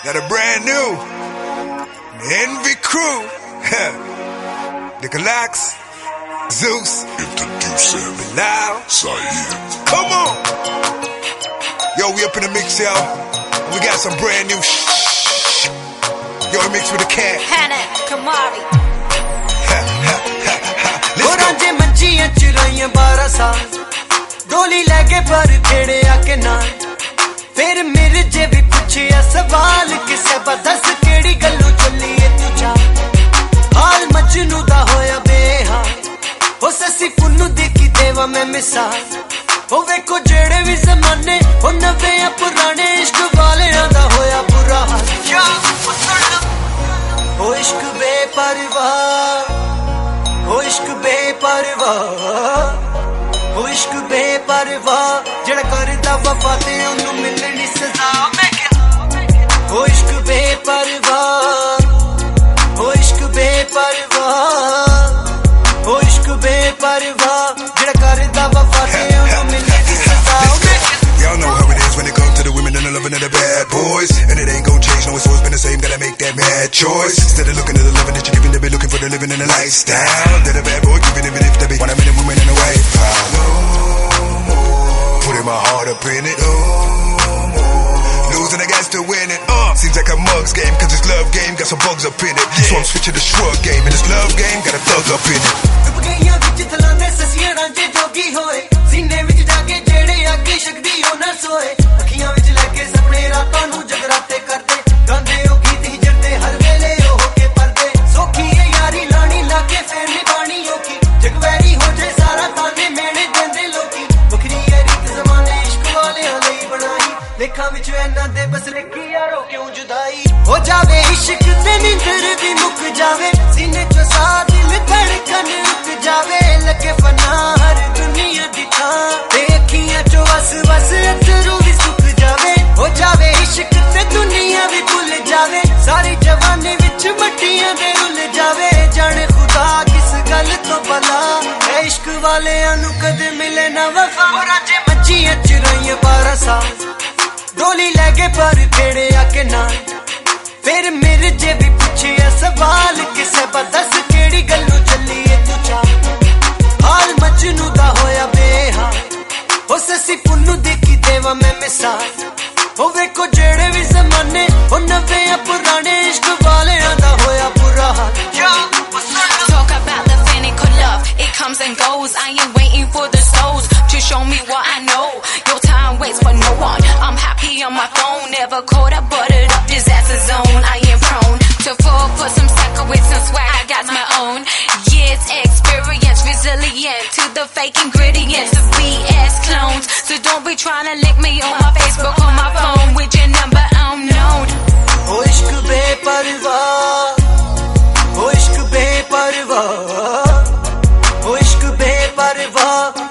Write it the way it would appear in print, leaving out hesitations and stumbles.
Got a brand new Envy crew. The Galax, Zeus, Introducing Bilal, Saeed. Come on. Yo, we up in the mix, yo. We got some brand new Yo, we mix with the cat. Hannah, Kamari. Let's go. मंजियां चुराइयां 12 साल डोली लगे पर खेड़े आके ना फिर मेरे जे भी पूछिया सवाल किसे बदस केड़ी गल्लू चली है तुझा हाल मजनू दा होया बेहाल हो ससी पुन्नू देखी देवा मैं मिसाल हो वेखो जेड़े भी जमाने हो नवे या पुराने इश्क वाले दा होया बुरा हाल हो इश्क बेपरवाह ओ इश्क बेपरवाह ओ इश्क बेपरवाह जड़ा करदा वफा ते ओनू मिलनी सजा मैं ओ इश्क बेपरवाह ओ इश्क बेपरवाह ओ इश्क बेपरवाह जड़ा करदा वफा ते ओनू मिलनी सजा Y'all know how it is when it comes to the women and the loving of the bad boys. And it ain't gon' change, no, it's always been the same. Gotta make that mad choice. Instead of looking at the loving that you're giving, they be looking for the living and the lifestyle. They're the bad boy, giving even if they be 1 minute woman in a white pile. No more. Putting my heart up in it. No more. Losing, I got to win it. Seems like a mug's game, cause this love game got some bugs up in it. So I'm switching the shrug game, and this love game got a thug up in it. सीने विच जाके जेड़े आगे शक्ति हो ना सोए अखियां विच लगे सपने रातां नू जगराते करदे गांदे ओ गीत ही जड़दे हर वेले ओ होके परदे सोखी है यारी लानी लागे फेर निभानी ओखी जगवैरी हो जाए सारा ताने मेणे देंदे लोकी बखरी है रीत जमाने इश्क वालेयां लई बनाई लेखां विच इन्हां दे बस लिखी यारो क्यों जुदाई हो जावे इश्क ते नींदर भी मुक जावे सीने चो सा दिल धड़कन रुक जावे लगे फना हर दुनिया दी थां ते अखियां चो वस वस अथरू भी सुक जावे हो जावे इश्क ते दुनिया भी भुल जावे सारी जवानी विच मट्टियां दे रुल जावे जाने खुदा किस गल तो भला ऐ इश्क वालेयां नू कदे मिले ना वफा जे मंजियां चुराइयां 12 साल डोली लगे पर खेड़े आके ना फिर मेरे जे भी पूछिया सवाल किसे बदस केड़ी गल्लू चली है तुझा हाल मजनू दा होया बेहाल हो ससी पुन्नू देखी देवा मैं मिसाल हो वेखो जेड़े भी जमाने हो नवे या पुराने इश्क वाले दा होया बुरा हाल Talk about the cynical love, it comes and goes. I ain't waiting for the souls to show me what I know. Your time waits for no one. I'm happy on my phone, never caught up, buttered up, disaster zone. I am prone to fall for some sucker with some swag. I got my own years experience, resilient to the fake ingredients of BS clones. So don't be trying to link me on my Facebook or my phone with your number unknown. ओ इश्क बेपरवाह ओ इश्क बेपरवाह ओ इश्क बेपरवाह